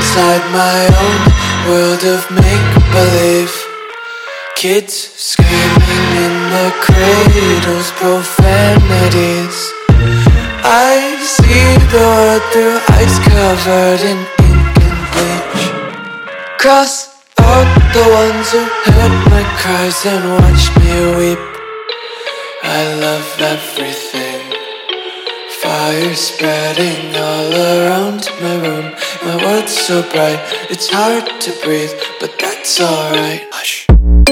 inside my own world of make-believe. Kids screaming in their cradles, profanities. I see the world through eyes covered in ink and bleach. Cross out the ones who heard my cries and watched me weep. I love everything. Fire spreading all around my room. My world's so bright, it's hard to breathe, but that's alright. Hush.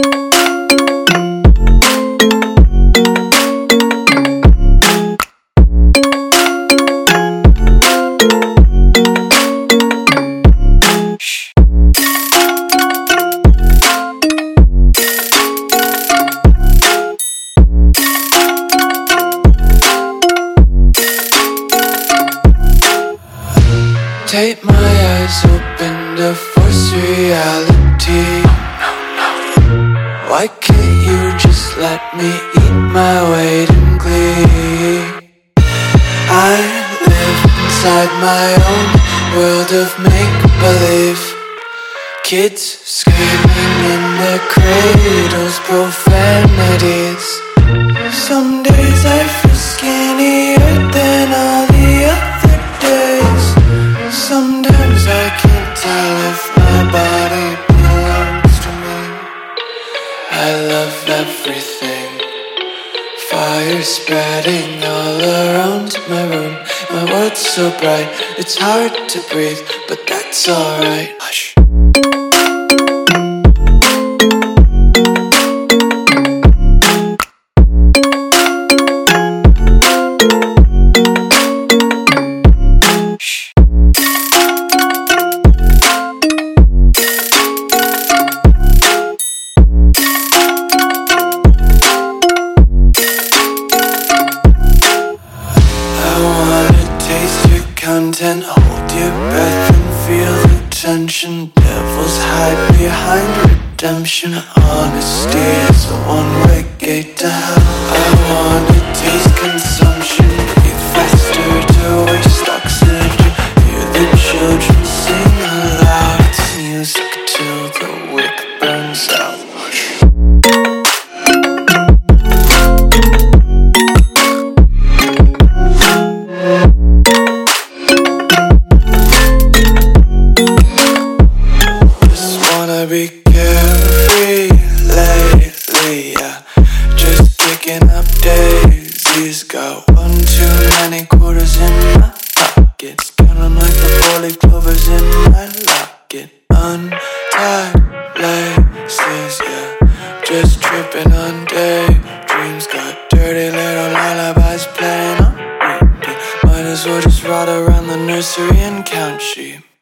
Tape my eyes open to force reality. Why can't you just let me eat my weight in glee? I live inside my own world of make-believe. Kids screaming in their cradles, profanities. Some days I feel skinnier than all the other days. Sometimes I can't tell if my body belongs to me. I love everything. Fire spreading all around my room. My world's so bright, it's hard to breathe, but that's alright. Hush. Content, hold your breath and feel the tension. Devils hide behind redemption. Honesty is a one-way gate to hell. I wanna taste consumption, breathe faster to waste oxygen. Hear the children sing aloud. It's music till the wick burns out. Be carefree lately, yeah. Just picking up daisies. Got one too many quarters in my pockets. Counting like the 4-leaf clovers in my locket. Untied laces, yeah. Just tripping on daydreams. Got dirty little lullabies playing on repeat. Might as well just ride around the nursery and count sheep.